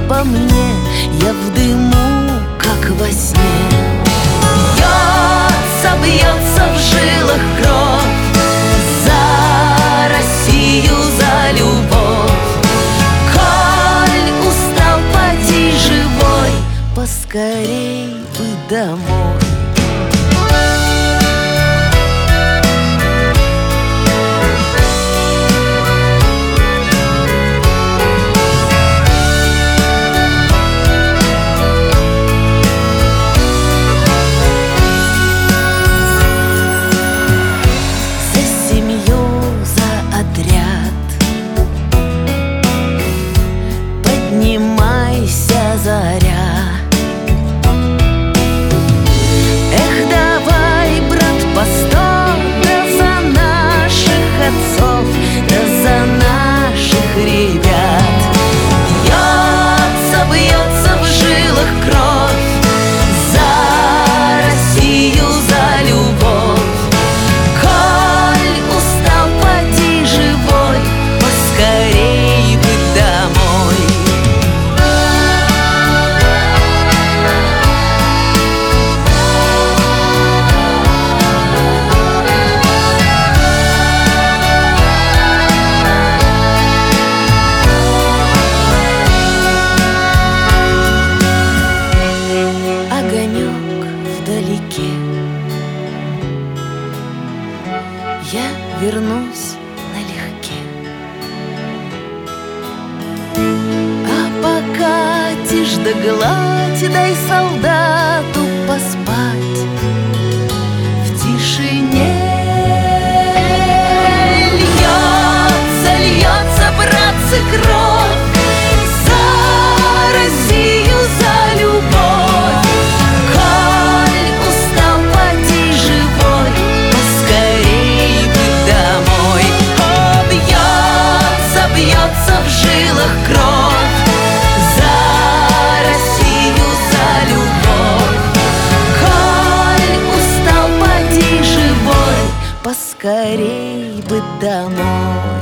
обо мне, я в дыму, как во сне. Бьется, бьется в жилах кровь за Россию, за любовь. Коль устал, поди живой, поскорей бы домой. Поднимайся, заря. Эх, давай, брат, по 100, да за наших отцов, да за наших ребят. Бьется, бьется в жилах кровь за Россию, за любовь. Коль устал, поди живой, поскорей бы домой. Огонек вдалеке, я вернусь налегке. А пока тишь да гладь, дай солдату поспать в тишине. Льется, льется, братцы, кровь за Россию, за любовь. Коль устал, поди живой, поскорей бы домой. О, бьется, бьется в жилах кровь за Россию, за любовь. Коль устал, поди живой, поскорей бы домой.